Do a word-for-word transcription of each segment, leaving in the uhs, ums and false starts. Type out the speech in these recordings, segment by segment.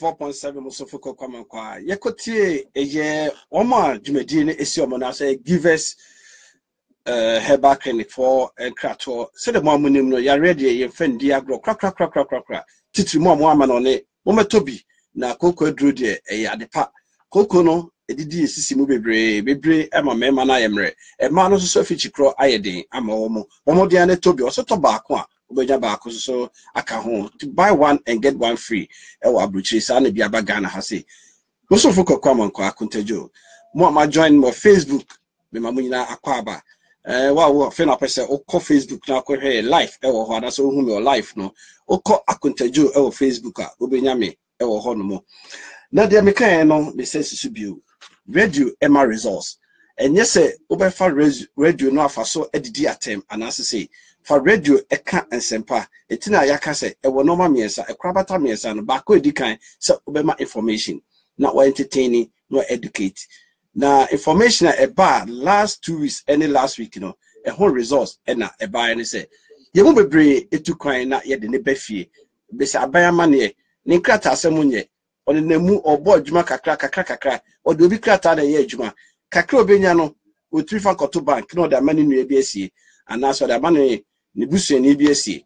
four point seven Musofoko Kwamankwa. Yekotie eye Oma Jumedine esi omona say give us uh herbal clinic for Krato. Say the mom no ya ready ye fendi agro crack crack crack crack crack. Titri mo mo ama no ne mometobi na koko edru de eye adepa. Koko no edidi esisi mu bebre bebre ema mema na yemre. E ma no so fichikro ayedin ama omo. Omo dia ne tobi oso to baako a so aka ho to buy one and get one free e wa abruchi sa na bia ba Ghana ha say most for Kwamankwa Akuntejo mo ma join mo Facebook me ma munyina akwaba eh wa wo fe na pese o ko Facebook na ko hwe live e wo ho na so hu me live no o ko Akuntejo e wo Facebook a obenya me e wo ho no mo na dia me kan no me sense su bio radio Emma results and yes say obefa radio no afa so edidi atem anase say for radio eka ensempa etina yaka se e wo normal miensa e krabata miensa no ba ko edikan se obema information na wa entertaining no educate na information e ba last two weeks any last week you know e whole results e na e ba any say ye mo bebre etu kwan na ye de ne bafie be se abayama ne ne krata asemu nye oni nemu obo adwuma kakra kakra kakra o de obi krata na ye adwuma kakra obenya no o three fa koto bank no da mani nu e bi asie ana so da mani ne busu ni bi asie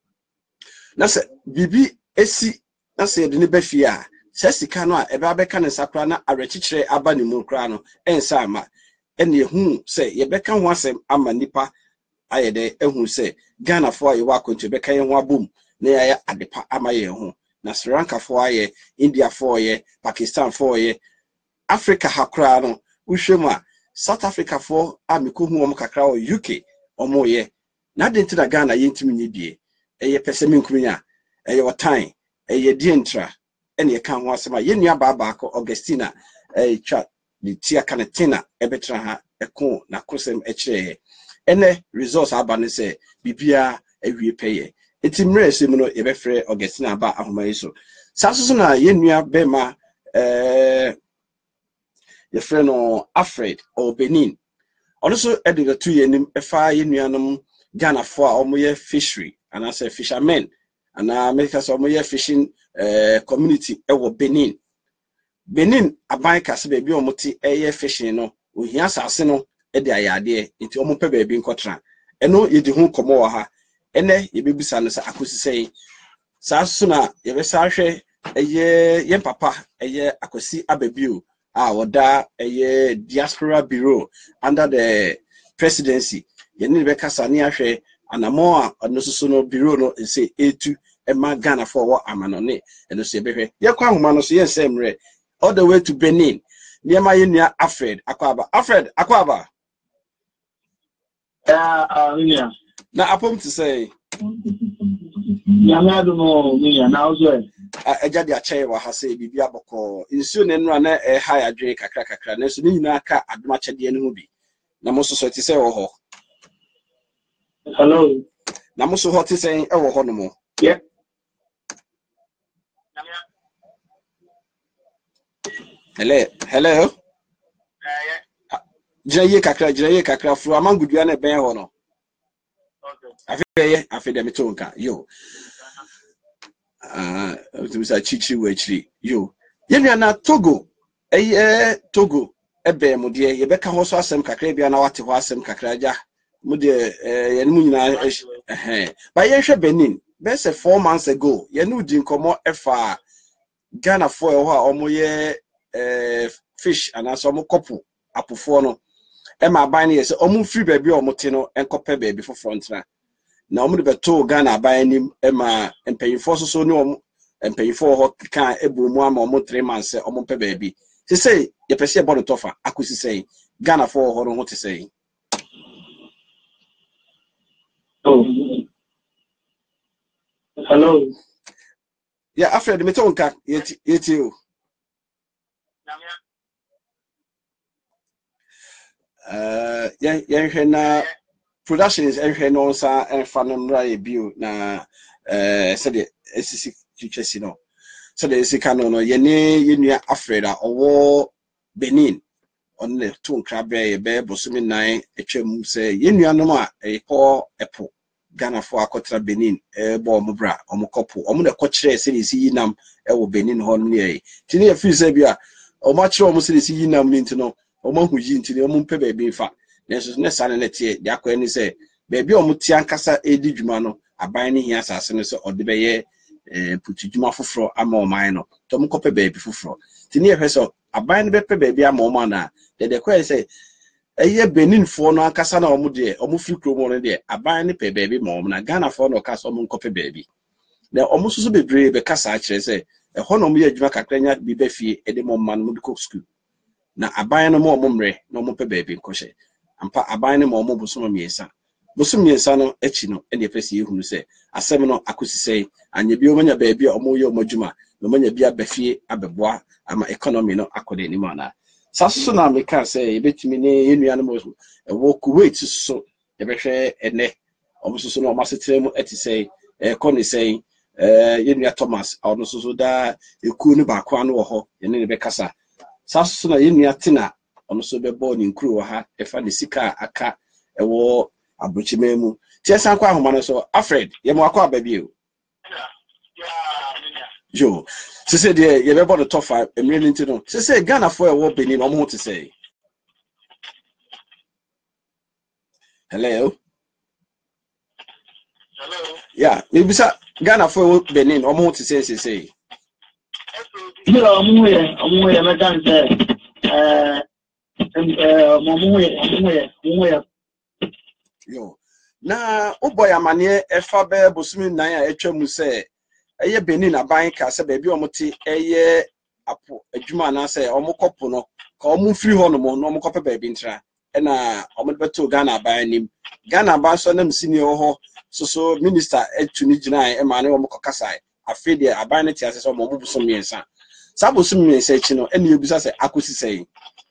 na se bibi esi na se de ne bafie a se sika no a e ba beka ne sakra na arechichire aba ne mu kra no ensa ama ene ehu se ye beka ho asem ama nipa ayede ehu se Ghana fo aye wa kontu beka ye ho abom na ya adepa ama ye ho na Sri Lanka fo aye India fo aye Pakistan fo aye Africa hakra no uhwemu a South Africa fo amiko hu om kakra o U K omo ye na de ntina Ghana ye ntimi ni bie eye pese minkunya eye wotan eye dientra ene ye kan ho asema ye nua ba ba ko Augustina eye twa ni tia kanetina ebetra ha eko na kosem ekire ene resource aba ne se bibia awie peye etimre esem no ye befre Augustina ba ahoma yeso saso na ye nua be ma eh ye friend no Alfred or Benin also editor two ye nim efa ye nuanom Ghana for omoye fishery and I say fishermen and America so omoye fishing uh, community e wo Benin Benin aban kase be bi omoti eye fishing no ohia asase no e de ayade nti omo pe be bi nkotra eno ye di hu komo wa ha ene ye bebisa no sa akosisei sa so na ye be sa hwe eye ye papa eye akosi ababio ah oda eye diaspora bureau under the presidency ye ni be kasa ni ahwe anamo a no so no bureau no say etu e ma Ghana for what amanone eno se be hwe ye kwa homa no so ye semre all the way to Benin near my nua Alfred Akwaba Alfred Akwaba uh uh yeah na apom to say ya na do no me na ozo eja de ache wa ha say bibia boko insu ne nura na e ha adwe kakra kakra na so ni nyina aka adoma chede ne hu bi na mo so so ti say wo ho hello na mo so ho ti say e wo ho no mo yeah hello hello uh yeah jeye kakra jeye kakra fru amangudua na ben ho no okay afeye afede me tonka yo ah uh, so chichi we chiri yo yenua na Togo eh Togo ebe mu de ye beka ho so asem kakra bia na wate ho asem kakra ja mu de eh ye mu nyina eh ba ye hwe Benin be say four months ago ye no di nkomo efa Ghana for ho a omo ye eh fish and aso omo kopo apofo no e ma ban ye say omo free baby omo te no enkope baby for front na na omo de beto Ghana ban nim e ma empanyifo so so ni omo empanyifo ho kan ebu mu ama omo three months omo pe baby se say ye pese e bodo tofa akosi say Ghana for ho ho te say oh hello yeah Alfred me tonka yeti yeti o uh yeah yeah na productions ehwe no sa enfa no mra e bio na eh said esisi chichesi no so the sika no no ye ne ye nua Alfred a owo Benin on the two nkra be be bosumi nine etwam se ye nua no a e ko epo Ghana for akotra Benin eh bo mo bra omo kopo omo na kokyere se ni si yinam e wo Benin ho no ye tini e fi se bia omo kyere omo se ni si yinam ni ntino omo hu yi ntini omo mpe ba bi fa nenso ne sane ne tie de akwa ni se ba bi omo ti ankasa edi dwuma no aban ne hia asase no se ode be ye eh putu dwuma foforo ama oman no to mo kope ba bi foforo tini e hweso aban ne be pe ba bi ama oman na de de kwa se eye Benin for no ankasa na omo de omo free kromo no de aban ne pe baby ma omo na Ghana for no kasa omo nkope baby na omo susu bebre be kasa a kire se e ho no omo ye adwuma kakranya bi ba fie e de mo man mo de ko school na aban no mo omo mre na omo pe baby nkohye ampa aban ne mo omo bosom miesa bosom miesa no echi no e de pese ehunu se asem no akosisei anya bi omo nya baby omo ye omo adwuma no manya bi abafie abeboa ama economy no akode ni mana saso na meka say ebetimi ne yenuane mo e wo Kuwait so e behwe ene omususu no masetere mu eti say e koni say eh yenua Thomas ono susu da eku ne ba kwa no wo ho ye ne be kasa saso na yenua tina ono so be bo ni nkuru wo ha e fa ne sika aka e wo abrochime mu tie san kwa ahoma no so Alfred ye mo akwa ba bi o yo se se de ye be bo the top five emre nti no se se Ghana for e wo Benin omo to say hello hello yeah maybe sa Ghana for e wo Benin omo to say say say yeah omo ye omo ye me kan say eh eh omo ye omo ye omo ye yo na uboy amane efa be bosumi nan a etwa mu say eye Benin aban ka se ba bi omo ti eye apo adwuma na say omo kopo no ka omo free ho no mo no omo kope ba bi ntra e na omo de beto Ghana aban nim Ghana aban so na msini ho so so minister etu ni gina e ma ne omo kokasa afi de aban ne ti ase so omo buso miensa sa boso miensa echi no e na ebisa say akosi say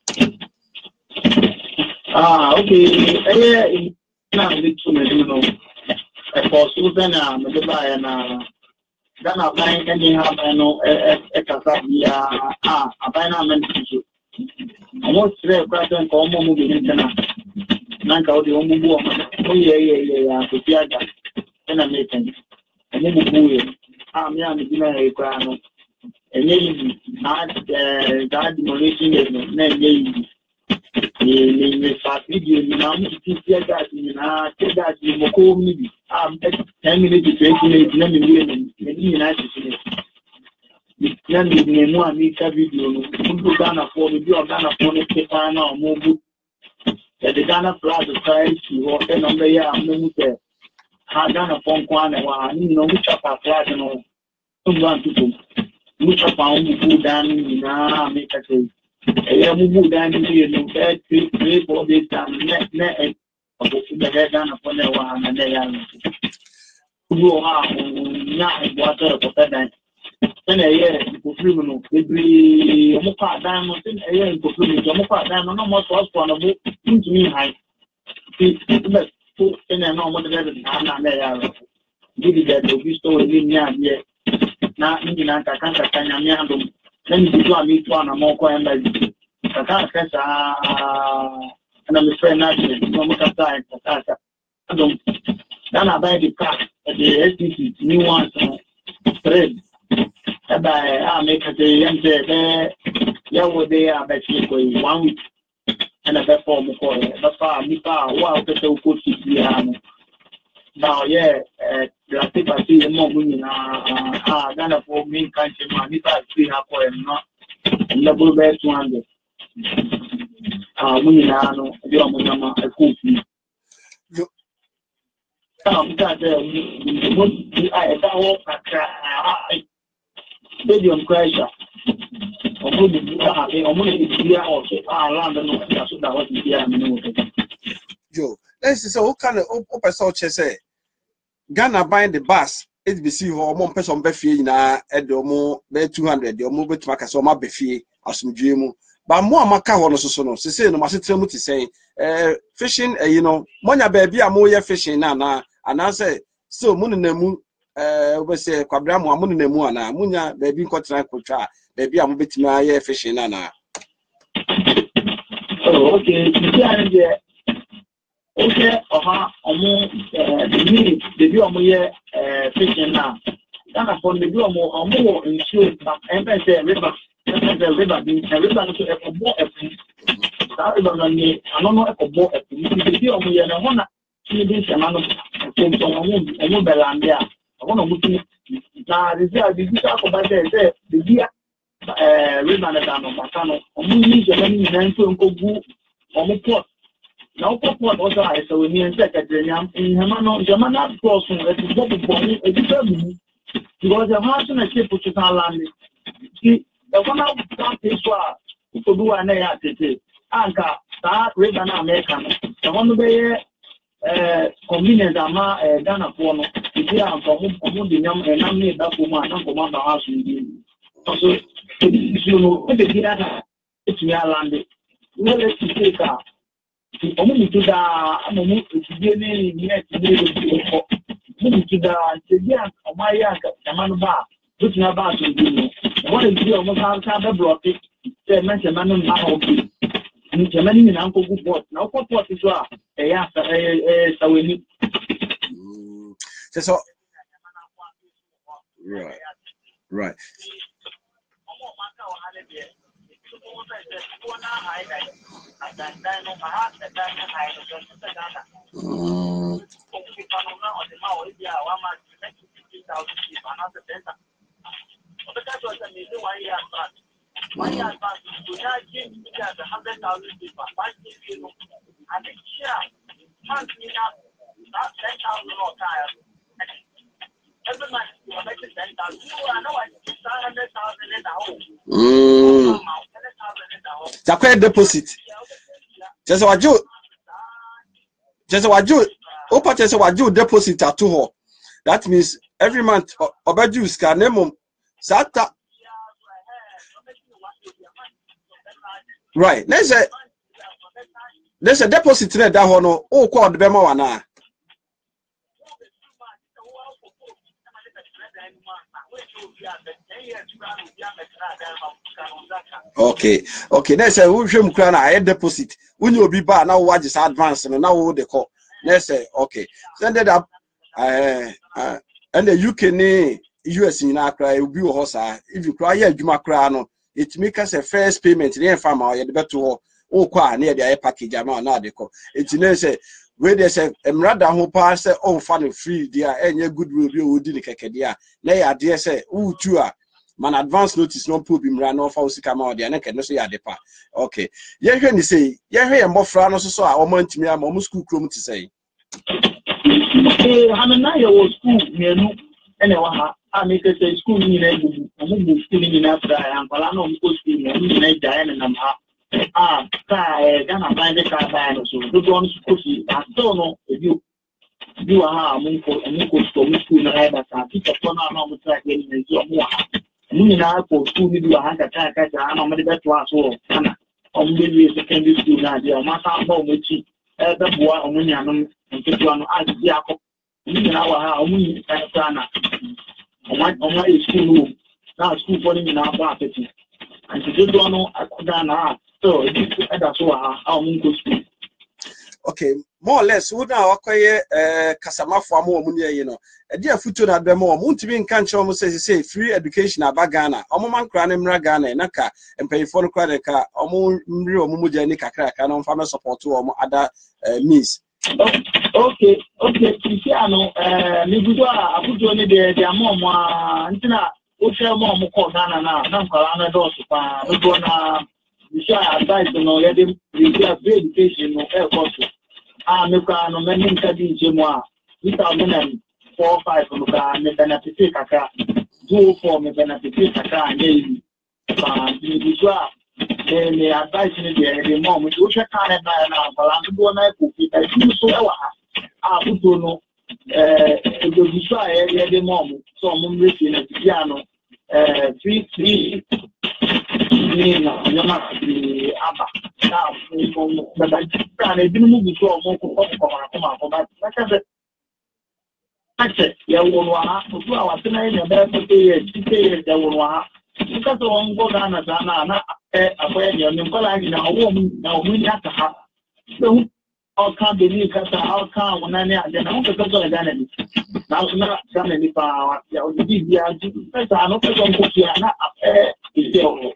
ah okay eh na me tu me no e for so na me de ba ya na Ghana aban kan ni ha ba no e e kasa bia ah aban na men tu amo sire kwa tan ko mo mo bi na na ka o de o mo bu o ye ye ye ya ko ti aga na me tan amo mo bu ye ah me am bi na e kwa no enye yi na eh da demolition na enye yi ni ni ni fa video ni na mo ti ti aga ni na ti ga ni mo ko mi bi ah ten minutes twenty minutes na mi ni ni na ti ti na ni ni mo ami ka video no mo Ghana for mi bi o Ghana for ni paper na mo bu the Ghana flag cry to what the number ya mo se ha Ghana for kwa na wa ni no mo chapa flag no so mo to mo chapa o mo bu dan ni na me ka say e mo bu dan ni no e three three four days time na na e o the Ghana for na wa na ya no ha na e bo ta ko ta dan then a year for free no every omo kwa dan no then a year for free no omo kwa dan no no mo so so no mo ntumi high see but so then na omo de de na na na ya gidi de do bi so ni nya ye na ndi na ka kan ka nya nya ndo na ni bi to ami to na mo kwa enda ka ka ka sa na me friend na no mo ka ta ka ka ndo na na ba di ka the S D C new one trade Aba I make a day and say ya wo dey abati ko one week and a perform for but far me far wow to to ko ti ya no now yeah the people see mo mu na ah Ghana for me country man me far see ha ko no level be two hundred ah mu na no bi o mo na ma ko fi ah me ta dey mo I ta ho kakra stadium crasher omo di ha e omo di dia o se around no so that what dia no yo let's say who can o person che say Ghana buying the bus H B C ho omo person be fie nyina e de omo be two hundred de omo betuma ka se omo be fie asomdwe mu ba mo amaka ho no so so no se se no masetre mu ti say eh fishing eh you know monya ba bia mo ye fishing na na ana say so mu na mu eh we say kwabra mo amu na mu ana munya ba bi nkotra kwotwa ba bia mo betima ye fishing na na oh okay you see and okay, oha, omo, the minute, the view of my fishing now. Then upon the view of more in shoes, but empty river, the river, the river to a more that river on me, I don't know if a more the view of me and I want to see this amount of things on a mobile land there. I want to move now. This is the talk about the the river that I'm on Matano. I'm moving to many men to go on the port. Now, what also I saw in the secretary in Hamano, Jamana crossing at the bottom of a determined because the house and a ship which is our land. See, the one out of this one to do an A R T. Anka, that river American. The one way convenience ama Ghana for no, if you are from the young and I'm made that woman, not from the house in the so, you know, the Ghana, it's me landed. Well, let's take a Omu to da amu etiye ni ni etiye lo ko omu to da etiye amaya kamanu ba butina ba so bi no won etiye omu ka ka be block say mention manu ma ho bi ni jamani ni na nko gu port na ko port so a e ya eh saweni so right right Mm. Mm. Zakwe deposit. Just what you just what you open just what you deposit at two. That means every month obejus can name sata. Right. There's a there's a deposit in that hono oh called the bema wana. Okay, okay. Let's say we should crown a deposit. When you be bad now, what is advance and now the call. Let's say okay. Send it up. Uh, uh, and the U K, U S in Accra, will be a horse. If you cry, you might cry. It make us a first payment. The farmer, you better oh, qua near the package amount. Now they call it. You know, say where they say, "I'm rather who pass oh, funny free. Dear, and your good will be would do the cacadia." Nay, I dare say, oh, two are. Man advance notice no problem ran off house come out there and say at the park. Okay. Yeah, when you say, yeah, here more frano so I want me a more school chrome to say. Hanana was school near no anyone. I make a school in a move schooling in Africa and Palano school in Diana and ah, Ghana find the car by so good one school. I don't know if you you are a munko and you go to school in the head that I teach upon our normal track in your more. Munina for school with your hand attack at the arm of the best one so on the secondary school now. There must have no which the boy on Munianum and get one as Jacob. In our Muni Sana on my school room. Now school for in our property. And to do one at Dana. So that's why our Munko school. Okay, more or less, we now acquire uh Kasama for more money, you know. A dear future at the more moon to be in country almost as you say, free education at Ghana, Omoman Cranem Ragana, Naka, and pay for the credit car, Omo Mrio Mumujanica crack, and on farmer support to other means. Okay, okay, Cristiano, uh, Nibua, I put you in the mom, Antina, Usha Mom, Ghana now, Namkalana Dospa, Nubona, you shall advise on already, you have education, no air course. Ah, no car, no many studies, Jimoa, without four or five from the car, and the benefit Kaka, two for me benefit Kaka, and then you swap. Then the advice in the moment, which I can't now, but I'm going to cook it. I do so. I put to know, it will be shy at the moment. So I'm listening at the piano, three, three, you must be Abba. Now, but I didn't move before more come out for that. Like I said, I said, yeah, one for two hours tonight, and then for two years, two years, there were because on go down as an a when you're in a woman, now we have to have. So, all can't believe that all can't when I then I want to go to Ghana. Now not Ghana power. Yeah, the B B I do. That's I know some people here not eh is there.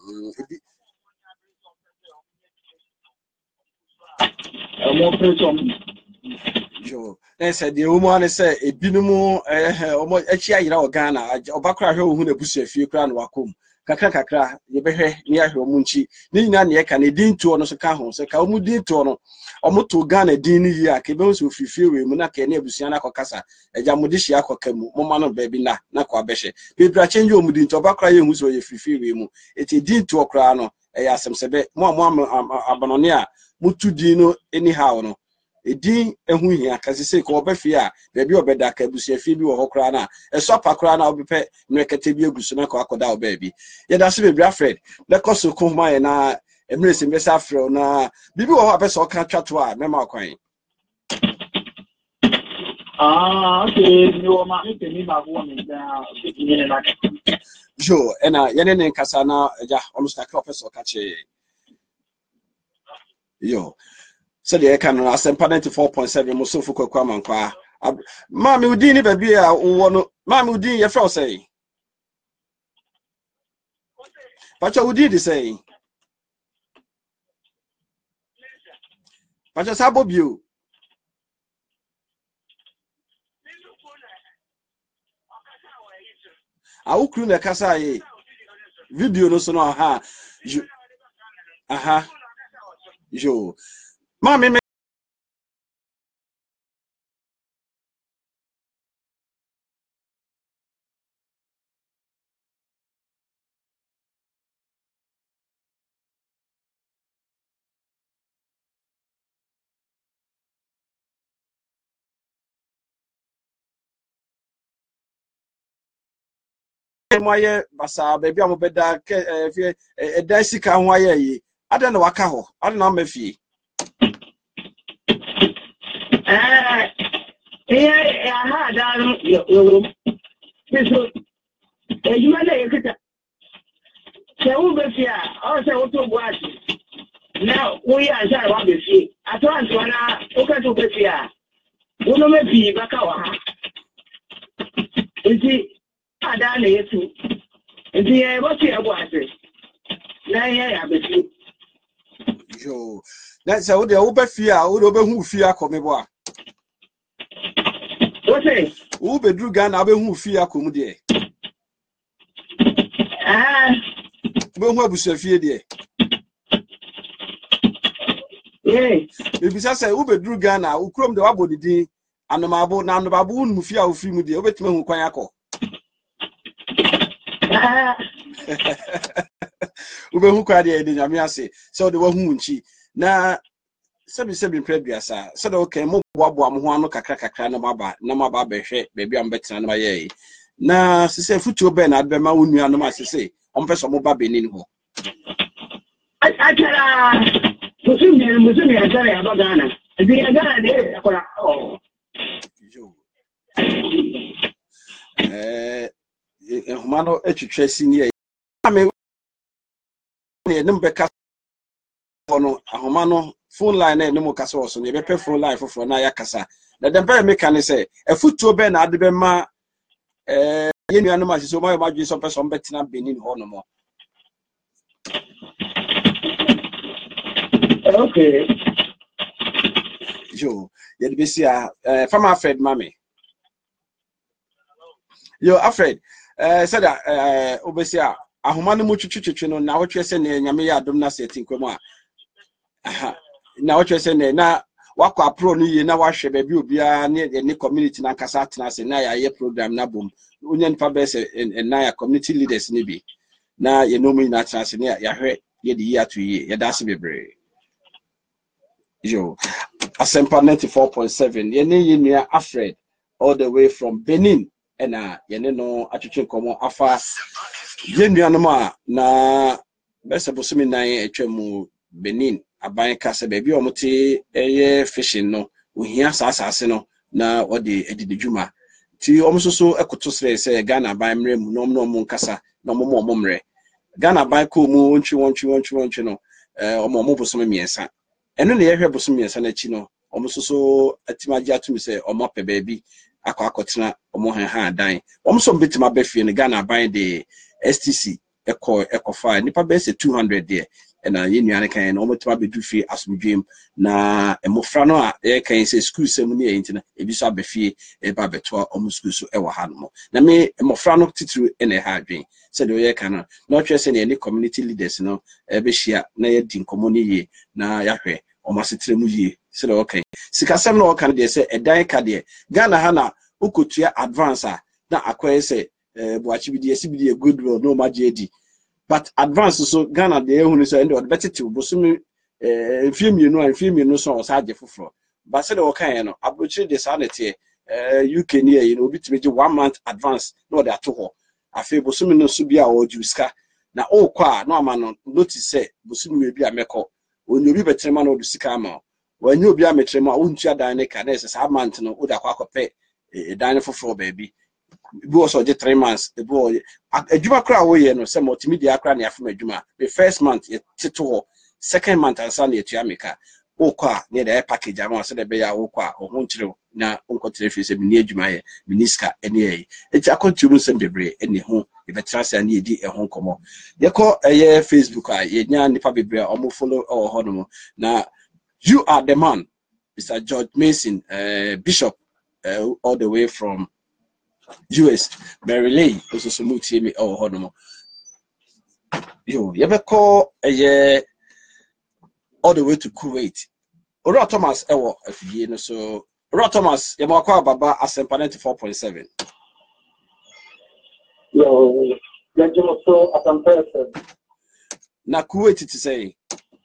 Uh more pressure. Joe, they said the woman said a binimu eh almost a chia ira Ghana, Obakra who the bush a few crown wakum. Kakra kakra, ye behe near Homunchi, Nina near Canadian to no Sakaho, Sakamu din to Omoto Ghana din ya, Kebos who feel Munaka Nebusiana Cocasa, a Jamudishia Cocemu, Momano baby na, Nakwa Beshe. People change your mudin to Bakra, who's where you feel it a din to a crano, a yasam sebe, more Abanonia, Mutu dino anyhow no. Edi ehu hia kasi se ko obefia bebi obeda ka busia fi bi wo hokra na eso pakra na obepe nwekete bi egusu na ko akoda obebi ye da se bebi afred le koso ko ma ye na emre se mbesa afro na bibi wo apesa o ka twato a mema kwan Ah okay no ma ite ni ba bo mi da ni na jo ena ye ne nkasa na ja almost like professor ka che yo so the can asempa ninety-four point seven musofu kwakwa mankwa mami udini baby a wo no mami udini ye fro say pacha udini say pacha sabo bio a ukru na kasa ye video no so no ha aha jo mami me moye basa baby amobeda e e dan sika ho aye yi ada na waka ho ada na mafie eh eh ha da yo yo so e yuma na yekita se wo be fia o se wo to boati na wo ya sha wa be fie ato anto na o ka to be fia wo no me bi baka wa ha nti ada na yetu nti e bo ti e boati na ye ya be fie yo that's how they over fear wo be hu fie akomebo a wo say wo be dru Ghana be hu fie akomu de ah be hu abusu fie de eh ebisa say wo be dru Ghana wo krom de wabodidin anomabo na anomabo unu fie a wo fie mu de obetima hu kwan akọ ah ube hu kwa de de nyame ase so de wa hu nchi na sebi sebi prebiasa so de okay mo boabo am ho ano kakra kakra na maba na maba behwe bebi am betina na maye na sese futuo be na be ma wonu anu ma sese on pese mo ba benin ho achara musumi musumi achara ya bagana ndi agana de akora oh yo eh eh humano etwetwe sini ame ne nem beka no ahoma no phone line na enemu kasa wo so ne be phone line foforo na ya kasa na dem be me kan say afutuo be na ade be ma eh yenu anu ma so ma ma dwi so person betina benin ho no mo okay yo ye de be sia eh fama Alfred mami yo Alfred eh said eh obesia ahoma no mu twetwetwe no na wotwe se ne nyame ya adom na setting kwemu a aha na wotwe se ne na wakọ apro no ye na wahwe ba bi obia ne ne community na kasa atena se na ya ye program na bom onye nfa be se na ya community leaders ne bi na ye no mu na atena se ne ya hwe ye di ya to ye ye da se bebre yo Asempa ninety-four point seven ye ne ye nua Alfred all the way from Benin ena ye ne no atwetwe komo afa ye nua no ma na bese bosumi nan etwemu Benin aban kase ba bi omote eye fishing no ohia saasase no na odi edidi dwuma ti omsoso ekoto sere se Ghana aban mre mu no no mu nkasa na mo mo mre Ghana aban ko mu ontwi ontwi ontwi ontwi no eh omo mo bosumi miensa eno ne ye hwe bosumi miensa na chi no almost so atimaja to me say or mop a baby akwa akotena omo han han dan almost bit my befi in Ghana buying the S T C eco eco fire nipa be say two hundred there and uh yin kan almost ma be do free asumdwem na emofra no a e kan say school sem ni enti na e bi so abefi e ba beto omo school so e wa ha no na me emofra no titru e na ha adwen said we kan na no twa say any community leaders no e be hia na ye di nkomo ni ye na yahwe omo asetre mu ye said okay sikasem no kan de say edan ka de Ghana ha na ukotua advance a na akwaye say eh boachi bi de sibidi a good road no majedi but advance so Ghana de ehunu so ende better to bosumi eh film you know and film you know so osaje foforo but say the okan no abrochi de sanity eh U K near you know bit one month advance no dey to ho afi bosumi no so bia o juska na o kwa no ama no notice say bosumi we bia meko oni obi betrema no do sika ama wanyi obi ametrema o ntua dan ne ka na say sa month no o da kwa kope e dan foforo baby bi was just three months the boy adwuma kra wo ye no say multimedia kra na afema adwuma the first month ye tito second month ansa na etua meka o kwa na the package am say the be ya wo kwa o ho nkire na onkotre fi say mini adwuma ye miniska ene ye eti akontu sem bebre ene ho e betra say na edi e ho nkomo ye ko eye Facebook a ye nya nipa bebre o mo follow o ho no na you are the man Mister George Mason uh, Bishop uh, all the way from U S Maryland also so muti me oh hono yo you be call eh all the way to Kuwait Ora Thomas ewo afie no so Ora Thomas you mo kwa baba Asempa ninety-four point seven yo ya jemo so Asempa na Kuwait to say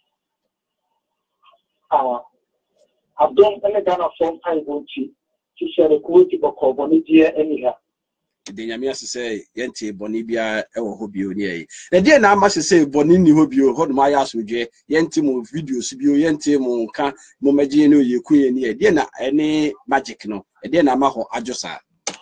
ah abdon ene Ghana from time bonchi ti share Kuwait boko boni dia eniha de nyame asese yente boni bia ewo hobio ni yi na de na ama sese boni ni hobio ho no aya asodwe yente mo videos bio yente mo nka mo magye no ye kuye ni de na ene magic no de na ama ho ajosa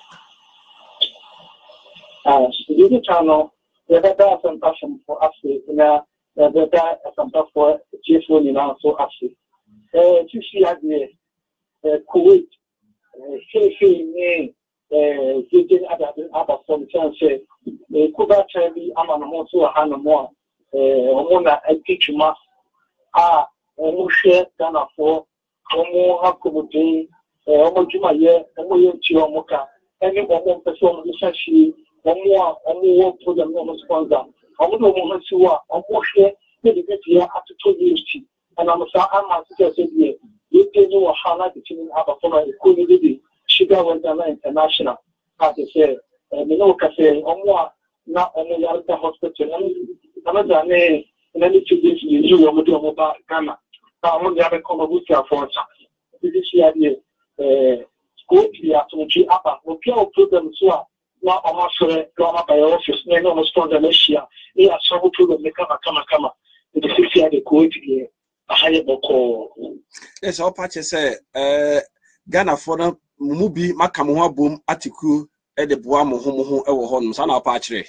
ah the channel the better some passion for us na the better some for G F O ni na so us eh ti si ade eh Kuwait eh sei ni eh jeje ada ada some chance eh kuba trebi ama no mo so ha no mo eh omo na akituma ah omo hwe Ghana for omo akomodin eh omo juma ye omo ye nti omo ka eni omo pese omo sashi omo omo wo program no sponsor omo do omo hasiwa omo hwe ne de bia atoto university and I'm sa ama se se die ye tenu wa hala de tinu aba for na ko ni de Sugar Western International as I say me no ka say omo na omo Yalta hospital na na na ne na ni to this you omo do omo ba Ghana na omo ya be come buti afonsa this year the eh school ya to chi apa no pia o program so a na omo sore do omo ba office na no sponsor na shia e a so program me kama kama kama the six year the coach here a higher boko yes all patch say eh Ghana for no mubi makam ho abom atiku e de boa mo ho mo ho e wo ho no sa na pa kire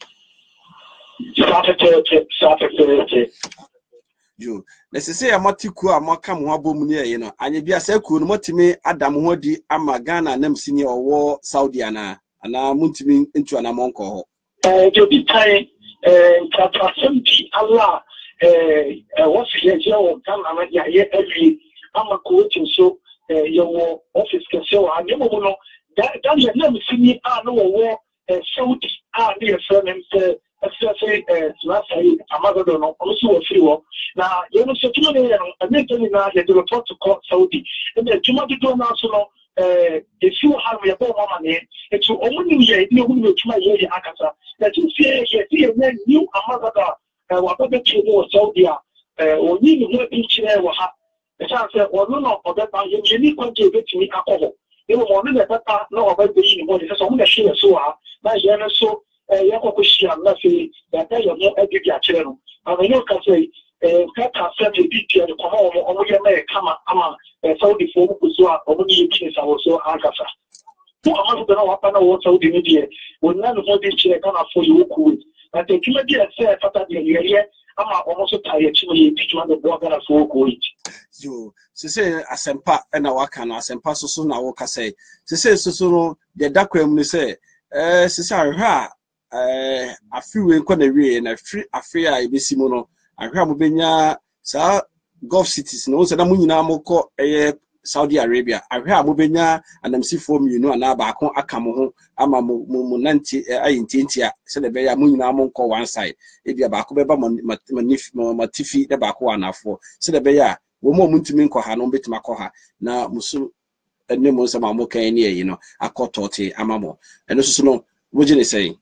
yo necessary amatiku amakam ho abom ne ye no anye bia sa ku no motimi adam ho di ama Ghana nam sini owo Saudi ana ana muntimi ntu ana monko ho eh jobi tai eh tatrasemti Allah eh what ye je o Ghana na ya ye every ama coaching so your office can show and you know that that's a name senior ah no war Saudi ah near friend say say last say amado no also free war now you know so you know and then now they report to court Saudi and the tuma do now so no eh if you have your bomb money it's only you you know tuma ye akasa that you see here here new amado wa ba be to Saudi ah oni ni mo bi chire wa ha chance or no or that you need to get me alcohol. You want to let that no about the money. So I'm going to share so my yana so Yakokushia, nothing that they are not every channel. And I know can say, Kaka said a bit and come home or we may come ama Saudi for Kuzua or only business also Ankasa. Who am I going to know what Saudi media when none of this chair can afford you cool. but the human being said fata the area ama almost tired to you teach one the border for coach yo se se asempa na waka no asempa so so na wo ka say se se so so no the dakwam ni say eh se se ahwa eh afiwe nko na wie na free afia ebesi mu no ahwa mo benya sa Gulf cities no se na mo nyina mo ko eh Saudi Arabia ahwa mo benya anamsifo mienu ana ba ko aka mo ho ama mo mo nanti ayintintia se de be ya mo nyina mo ko one side e bia ba ko be ba matifi de ba ko anafo se de be ya wo mo muntimi nkọ ha no betima kọ ha na musu enne mo nsama mo kan ni eyi no akotote amamo eno susu no woje ne sei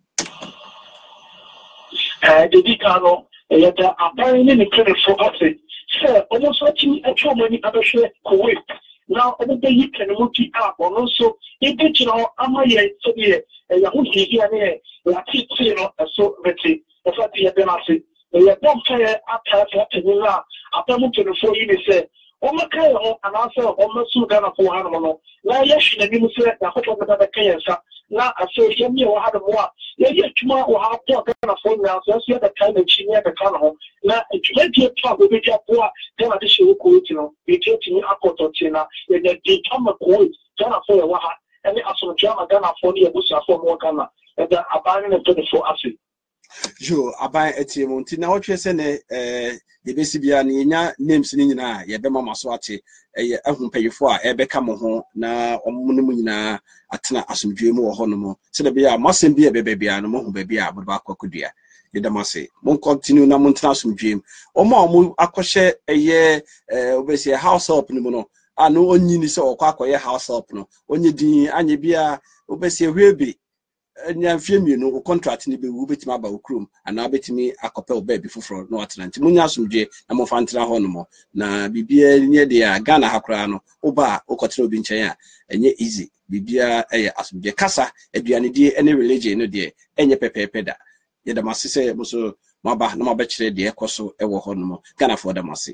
eh de dikano e ya aban ni ne kene for ase se almost watching a trauma ni abehwe Kuwait now obo be yi kene mo ti a ono so e be jino amaye so be e ya hu higi ane la ti ti no so beti e fa ti ya be na se e ya bom kaya ata fa ti la apamu kene for yi ni se o ma kaya ho anase o ma su Ghana for ha no no la ya shi na ni mu se ya ko to be kaya sa na ase yemi o ha do mo a ye ye tuma o ha to Ghana for na so so the kind of chinya the kind of na tuma die to be be po a Ghana de shi ko ti no e ti ti ni akoto ti na ye de di tama ko Ghana for wa ha any aso jama Ghana for ni e busa for mo Ghana e da abane ne to for ase jo aban etie mo nti na wotwe se ne eh yebesi bia ne nya names ni nyina ye be mama so ate eh ahumpayefo a ebeka mo ho na omo mu nyina atena asomdwe mu wo ho no mo se de bia masem bia bebe bia no mo hu ba bia mo ba kwakodua ye da mase mo continue na mo ntena asomdwe mu omo omo akohye eye eh obesi house help ni mo no ano onyi ni se okwa akoye house help no onye din anye bia obesi ehwebe nya fiemi no contract ni be wo betima aba okrum ana betimi akope obabi foforo no atlantic munya asomdwe na mo fantra ho no mo na bibia nye de a Ghana hakra no oba okotre obi nchen a enye easy bibia eye asomdwe kasa aduane die ene religion no de enye pepepe da ye da masese mo so mo aba na mo ba kire de ekoso ewo ho no mo Ghana for da mase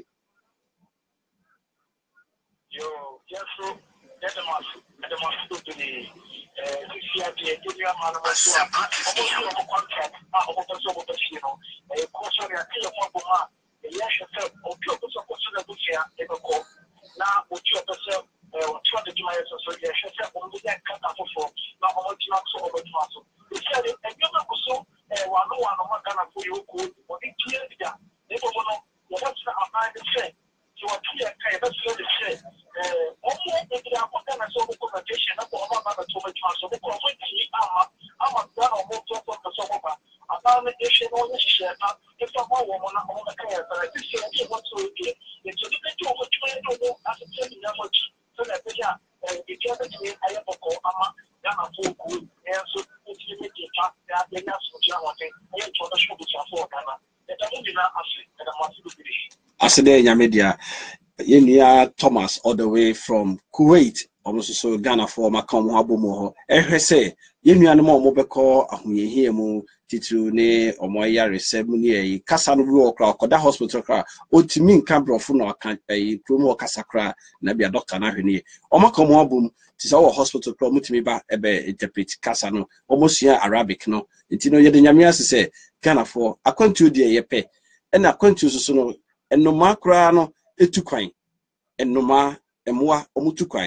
yo yeso ye da mase da mase to ni eh sia de dunia mano so a contract a o ko so ko shi no e ko so ya ke mo ko ma e ya shete o ko so ko so da busia e ko na o ti o so e o ti o de mai so so ya shete o mu ya ka ta fo na o ti na so o ti so e sia de e yo ko so e wa no wa no ma kana fo yo ko o ti ti e da e ko no o ko so a ma de se so o ti ya ka e ba so de se eh o mo e ti a ko na so ko conversation na ko ma ba to ma so ko ko ti ama ama da no mo to ko so ko ba aba me de she no ni she ta e fa mo wo mo na mo ka ya ta ti se ni mo so ke e to de to mo ti mo no a se ti na mo ti so na pe ya e ti ya ti aye ko ama da na fo ko e so ti me ti ta ya de na so ti na te e to da so ti fo ka na e ta mo di na afi e da mo ti bi asede nyamedia yenia Thomas all the way from Kuwait almost so Ghana for makam ho abomo ho ehwe se yenua no mo beko ahoyehie mu titru ne omo yare semu ne yi kasa no bi okra okoda hospital kra otimi nka brofo na aka yi promo kasa kra na bia doctor na hwene omo kam ho abom ti sa wo hospital kra mutimi ba ebe interpret kasa no omo sua Arabic no nti no yede nyame asese Ghana for akwantu de yepe na akwantu so no enoma kra no etukwan enoma emwa omutukwan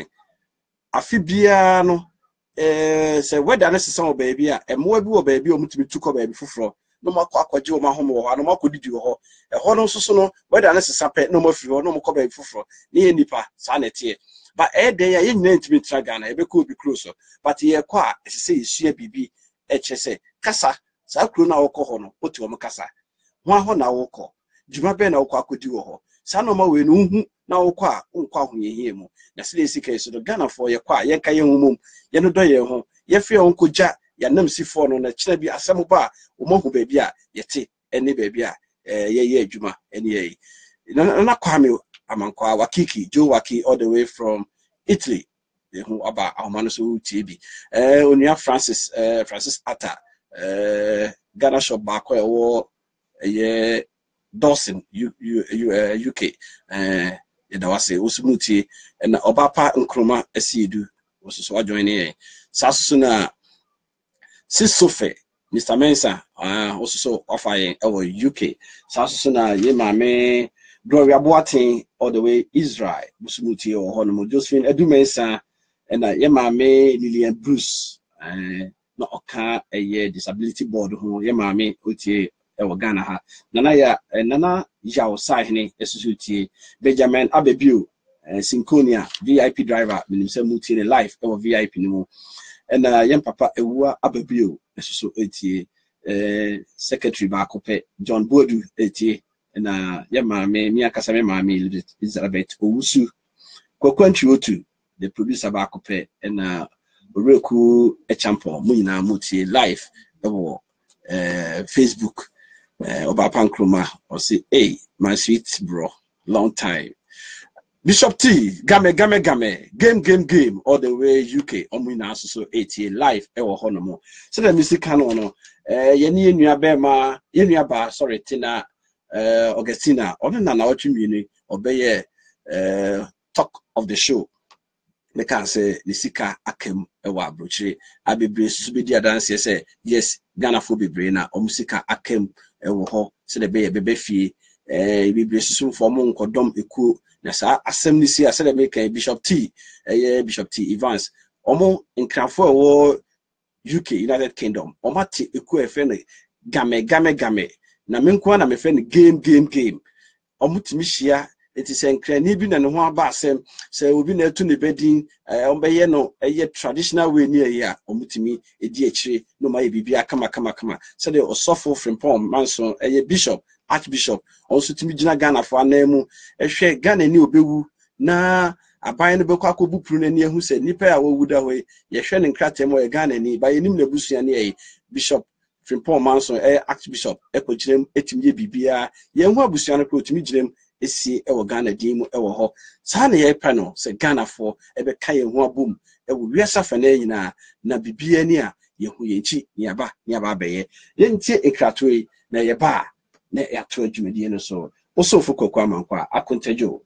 afibia no eh se weda na sesa obabi a emwa bi obabi omutumi tukọ baby foforo no makọ akọje o mahom wo ha no makọ didi wo ho eho no soso no weda na sesa pe no mafiri ho no makọ baby foforo ne ye nipa sa na tie ba e den ya ye nyina ntimi tra Ghana ebekọ obi close but ye kọ a sese yesua bibi echese kasa sa kro na wokọ ho no oti wo kasa ho aho na wokọ djuma be na wokọ akodi wo ho sa no ma we no hu na wokọ a nkọ ahoyehie mu na se dey sika so Ghana for ye kwa ye ka ye humum ye no do ye ho ye fe onkoja ya nam sifo no na kina bi asem ba o mahu ba bi a ye te ene ba bi a ye ye adwuma ene ye na na kwame amankwa wakiki Joe Waki all the way from Italy ye hu aba ahomano so tie bi eh onua Francis eh Francis Atta eh Ghana shop ba kwa wo ye Dawson U, U, U, uh, U K eh da wase usumuti na obapa nkroma asiedu wososo join eh saso na sisofe Mister Mensa uh also so offer our U K. So na ye mame Gloria Boateng all the way Israel. Busumuti or Honomo Josephine Edu Mensa and uh, ye mame Lillian Bruce uh no oka a year disability board who ye mame uti ewa Ghana ha. Nana ya nana Yao Sahne Esuti Benjamin Abebu uh, Synconia V I P driver minimum muti in life ewa V I P nimo. And uh young papa ewa Abebu so eighty uh secretary bakope John Bodu eighty and uh yama me me akasa me ma me Elizabeth Owusu Kwakwanchi Otu the producer bakope and uh Oreku Echampo mu nyina mutie live ewo uh Facebook uh Obapan Kroma or say hey my sweet bro long time Bishop T, game, game, game, game, game, game, all the way U K, Omina so eighty live, ever honomo. So the music canon, eh, Yeni Nuabema, Yenuaba, sorry, Tina, uh, Augustina, or the Nanaochimuni, obey, uh, talk of the show. They can say, Nisika Akem, Ewa Bruchi, Abi Brace, Subidia dance, say, yes, Ghana Phobi Braina, or Musika Akem, Ewo, so the bay, baby fee, eh, be brace for monk or dom eku. Yes, assembly see I said make a Bishop T, a Bishop T Evans, Omo in Cranford or U K, United Kingdom, Omati eku friend game game game. Na menkwa na me friend game game game. Omutimishia it is en cran bi na ne ho aba asem say obi na etu ne bedin ombeye no eye traditional way near here omutimi edi akire no ma bibia kama kama kama say the osofo frimpom manso eye bishop Archbishop also to me Ghana for name ehwe Ghana ni obewu na aban no bekwa akobu pru na ni ehu se nipa a wowu da hoye ye hwe ne nkratem o Ghana ni ba yenim na busua ne e Bishop Frimpong Manson eh Archbishop ekogirem etimye bibia ye hu abusua no ko timi girem esi e wo Ghana din mu e wo ho sa na ye pa no se Ghana for e be ka ye hu abom e wo wiasa fa na nyina na bibia ni a ye hu ye nchi ni aba ni aba beye ye ntie ekratoi na ye ba na ya to adwumadi no so also for kokwa mankwa akontajo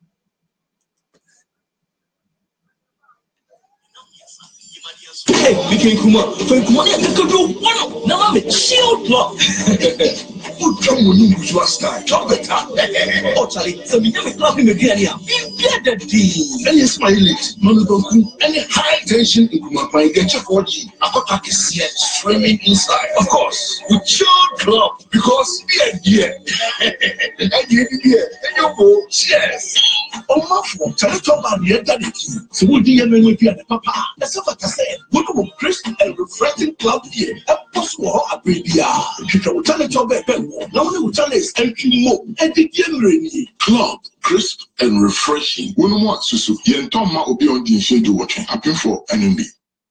hey we can come up for come on you can do one now I'm a chill block you come on you usual style talk the time oh Charlie so me never club him again here be the any smile it no no go any high tension in kuma pan get your four G akota kisia streaming inside of course with chill club because yeah yeah and you yeah and you go cheers oh my for tell talk about the eternity so we dey men with you papa that's what I said we go crisp and refreshing club here and possible abia you can tell it your baby now we tell is entry more and the game club crisp and refreshing we no want so so yen tom ma obi on the schedule watching happen for N M B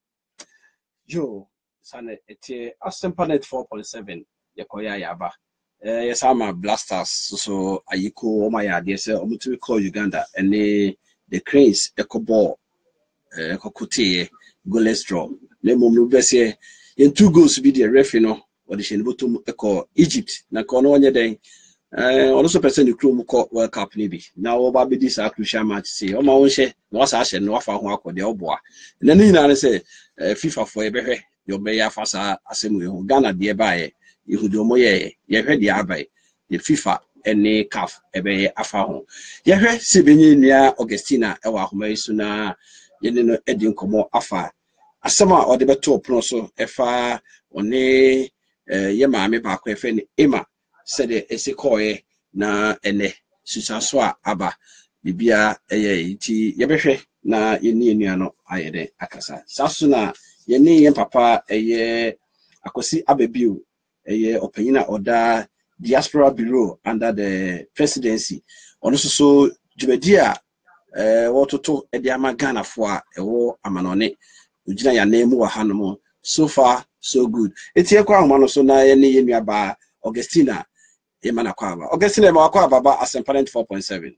yo sana ete asempanet four point seven yakoya yaba eh yes ama blasters so ayiko o ma ya de se omutu call Uganda and the cranes ekobo eh kokotie goalless draw le mom no bese yen two goals be the referee no or the shenbotum eko Egypt na ko no onye den eh also person the crew ko World Cup ni bi na wo ba be this crucial match say o ma won hye na wasa hye no afa ho akode oboa na ni na say FIFA for ebehwe yo be ya fasa asemu ye Ghana de ba ye yehudo mo ye ye hwe de abai the FIFA ene C A F ebe afa ho ye hwe se benyi nua Augustina e wa homa isu na ye ne no edi nkomo afa asema o de beto opno so efa one ye maame ba ko efe ni Emma said esikoye na ene susaso a aba bibia eye ti ye behwe na ye ni enua no ayede akasa saso na ye ni ye papa eye akosi abebiu eye opanyina oda diaspora bureau under the presidency ono so djumedi a eh wototo e dia magana fo a ewo amanone ugina ya name wa hanom so far so good etie kwa ahoma no so na ye ne yenua ba Augustina e mana kwa ba Augustina ma kwa baba asemparent four point seven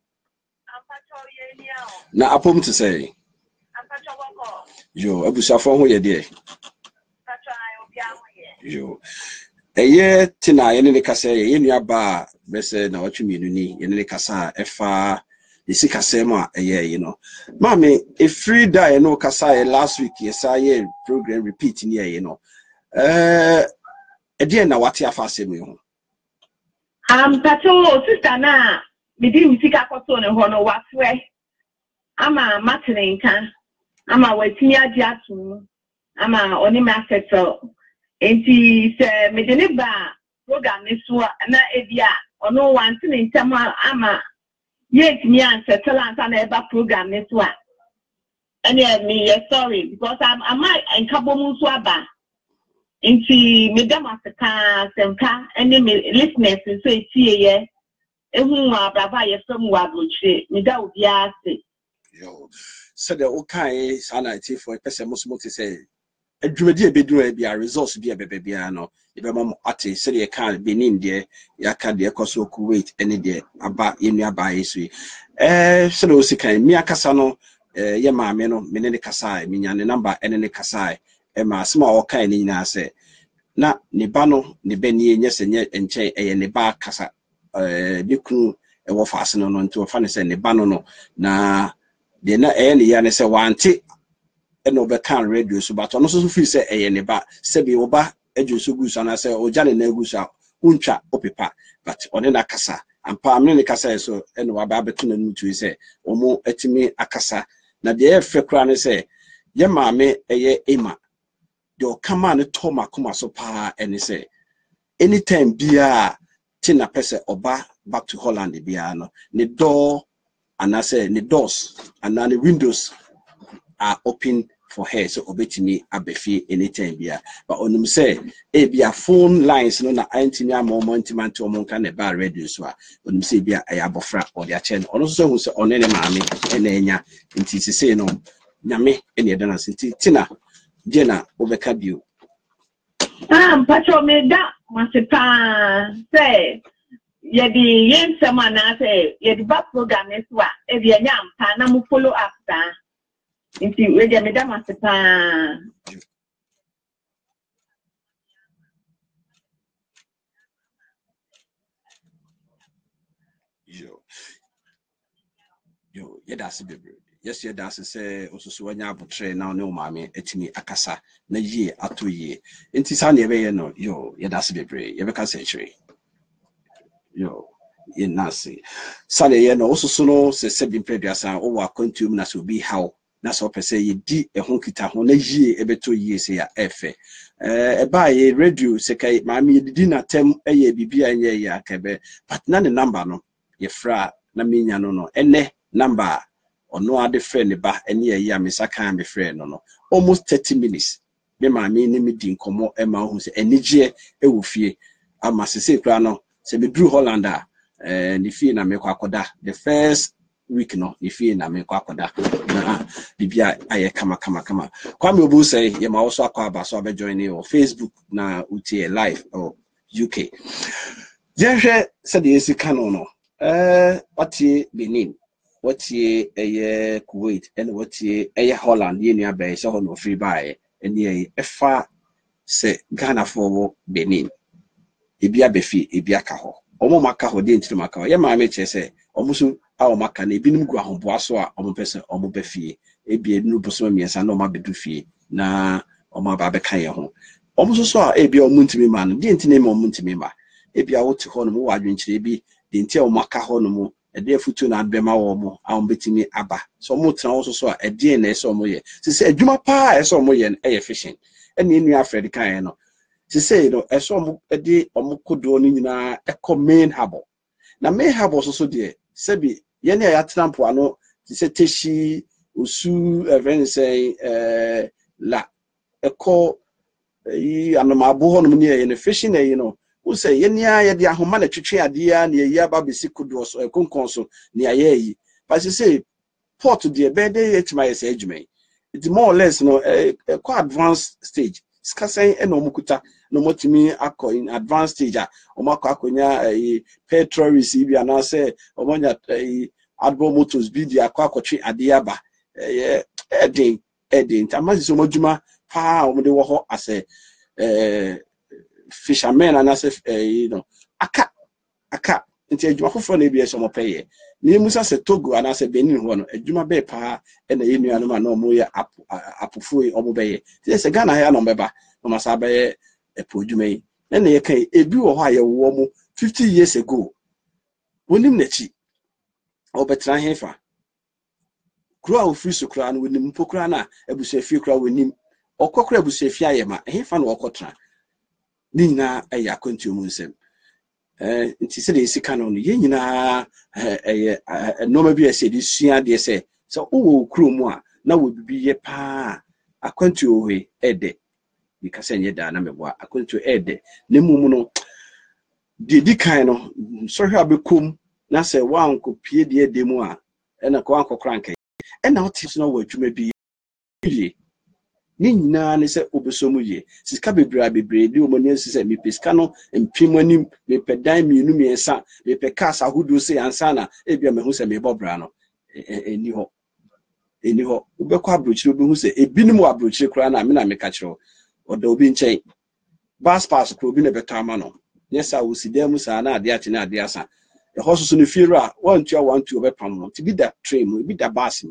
na apom to say yo abusafo ho ye de yo eye tina ye ne kasa ye yenua ba bese na watwemienu ni ye ne kasa efa isi kasema eye you know mami a free die no kasa last week yes I ye program repeat ni you know eh Edi na wate afa asemi ho. Um, pato sister na me di musika kwato ne ho no watwe. Ama matenenka. Ama watimi adi atu. Ama oni ma settle. Enti se me de ne ba program ne so na ebia ono wanti ne ntama ama yet me an settle anta na eba program ne so a. And me yes sorry because I'm I might and kabomu so aba. Inti medam Africa semka any listeners so tie ye ehun ababa ye from wabroche meda obi ase yo said the okay sana ti for person mo mo say adwumadi ebeduru e bia results bia bebe bia no e be mo ate said ye kan Benin de ya ka de ekoso Kuwait any de aba yenu aba yesu eh said o sikan mi akasa no eh ye maame no me ne kasa mi nya ne number ene ne kasa e ma asema o kan ni nyina se na ne ba no ne bani enye senye enche eye ne ba kasa eh de kunu e wo faase no no nti fa ne se ne ba no no na de na eye ne ya ne se wante e no be kan radio so but no so so fi se eye ne ba se bi wo ba eju so gu so na se o jane na gu so untwa opepa but one na kasa ampa amne ne kasa so e no wa ba beto na nutu se omo etimi akasa na de e fe kra ne se ye maame eye ema do come on to makoma so pa and say anytime bia tina pese oba back to Holland bia no the door and I say the doors and then the windows are open for her so obetimi abefi anytime bia but onum say e bia phone lines no na antimi amomenti manti omonka ne ba radio so a onum say bia e abofra or dia chen ono so hu say onene maame e na enya nti sese no nyame e ne dana nti tina Jena obeka bio. Ah, pato me da masipa say yedi yen sama na say yedi ba program ne so a e bia nya ampa na mu follow up ta. Inti we de me da masipa. Yo. Yo, yeda se bebre. Yes, yeda se say osusu anya abotre na ne o maame etimi akasa na yie ato yie. Enti sa na ebe ye no, yo, yeda se bebre. Ye beka se chire. Yo, ye nasi. Sa na ye no osusu no se se bi mpredua o wa kontum na so bi haw. Na so pese ye di e ho kita ho na yie ebeto yie se ya efe. Eh e ba ye radio se kai maame ye di na tem eye bibia nye ya kebe. But na ne number no ye fra na minya no no ene number ono ade friend ba ene ye ya mesaka me friend no no almost thirty minutes me maame ni me di nkomo e ma hu se enije e wo fie ama sese kra no se me dru Holland a eh ni fie na me kwa akoda the first week no ni fie na me kwa akoda na bibia aye kama kama kama kwa me obu say ye ma also akwa ba so be join you Facebook na utie live or U K jehwe se de esika no no eh watie Benin watie eye Kuwait and watie eye Holland ye nua ba se ho no free buy ene ye efa se Ghana for Benin ebia befi ebia ka ho omo maka ho de ntiri maka ho ye ma me che se omo so a o maka na ebinum gu ahomboa so a omo pese omo befie ebia nu boso miensa na omo abedu fie na omo aba be kan ye ho omo so so a ebia omo ntimi ma no de ntini ma omo ntimi ma ebia wote ho no mo wadwenkyere bi de ntia o maka ho no mo e de futu na adbema wo mo a omo betimi aba so omo tena wo so so a e de na eso omo ye se se adwuma pa eso omo ye e ye fishing ene enu afred kan ye no se se no eso omo e de omo kodo no nyina e ko main harbor na main harbor so so de se bi ye ne ya trampo ano se se teshi osu even say eh la e ko yi anomabo ho no ne ye ne fishing e you know who say yenia ye de ahoma na twetwe ade ya na ye aba besi kodo so ekonkon so ne aye yi but you say port de be de etima ye say adwuma it more or less no eh quite advanced stage skasen e no mukuta no motimi akọ in advanced stage a omakọ akonya eh petrol receive na say omonya eh adbo motors bi di akọ akọtwe ade ya ba eh edin edin tamazi so modwuma pa omde wo ho ase eh fishermen and as uh, you know aka aka nti adwuma foforo na ebia so mo peye na musa se Togo and as Benin ho no adwuma be pa e na yenu anu ma na omo ye apofo omo be ye se se Ghana ya no beba no masa be e po adwuma yi And they can a be or higher warm fifty years ago. Wonim nechi or betra hefa. Crow free so crown with him pokrana, ebuse few crow with him, or cockra busefia yema, hefan or cotra. Nina a yacontium sem. Eh, it is a sick canon, yena a no maybe I said this sia dear say, so oh, crew moi, now would be a pa. I can't you away, Ede. Because any dana me wa, I couldn't to Ede. Nemuno did kind of sorry, I'll be cum, Nasa one could pay the demoa, and a quanko cranky. And now tis no word you may be. Nina is a obesomuye. Siskabi brabi brady, Monius me piscano, and Pimonim, me pedime, me and sa, me pecasa who do say ansana, ebia me who say me bobrano. Anyhow. Anyhow, Ubekwa Bruch will say a binimu abruch crana, mina me catch or the bin chain. Bass pass could be a better mano. Yes, I will see them, Musana, the Atina, the Asa. The horses in the Fira, one to one to a pamon, to be that train, will be that bassing.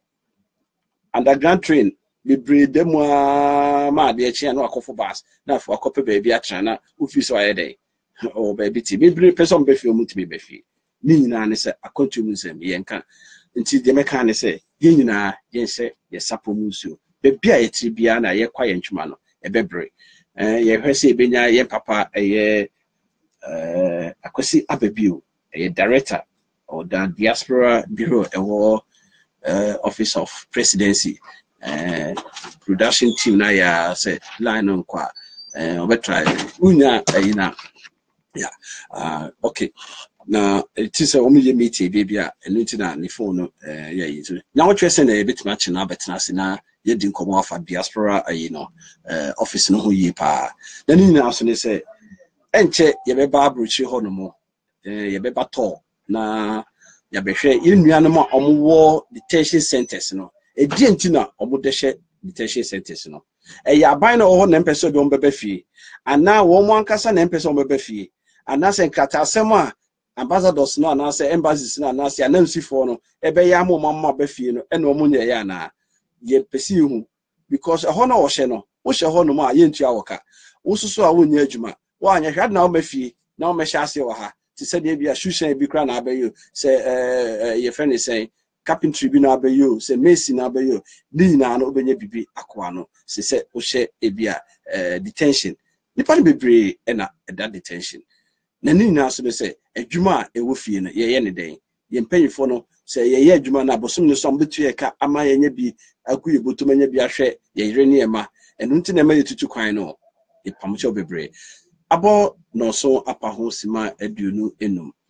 And the grand train. Be breed them ma dear chain or coffee bars, now for a copy baby at China, who feels so a day. Oh, baby, tea, be person be film to be beefy. Nina is a continuum, yanka. Until the mechanic say, Yina, yen say, yes, sapo musu. Baby, a tibiana, ye quiet chumano, a bebre. Eh, ye hersey benya, ye papa, a ye, uh, a quasi abebu, a director, or the diaspora bureau, a war office of presidency. Uh, production team na ya say line on kwa uh we try unya ayina yeah uh okay now it is a omi meeting baby a enu na ni phone no uh yeah you now what you say na bit match na betina se na ye din komo afa diaspora ayino uh office no ho yi pa na ni na so ne say enche ye be ba abrochi ho no mo eh ye be ba to na ya be hwe ye nuanom a omwo detention centers no e di entina omodehye detention centers no e ya ban na oho na mpese bi ombebe fie ana wo mo ankasa na mpese ombebe fie ana se nkata asem a ambassadors no ana se embassies no ana se anamsifo no e be ya mo mamma ba fie no e na omo nya ya na ye pesi hu because eho na wo hye no wo hye ho no ma ye ntua woka wo susu a wo nya adwuma wo anya hwad na wo mafie na wo mehye ase wo ha ti se de bia shushan bi kra na abayo se eh ye friend is saying carpentry bi na abayo se mason na abayo ni na no obenya bibi akwa no se se wo hye e bia eh detention nipa ne bebre e na that detention na ni na so se adwuma e wo fie no ye ye ne den ye mpanyifo no se ye ye adwuma na bosom ne so mbetu ye ka ama ye nya bi akuye botumanya bi ahwe ye yire ne ema enu nti na ma ye tutu kwan no e pamcho bebre abo no so apa ho sima aduonu enum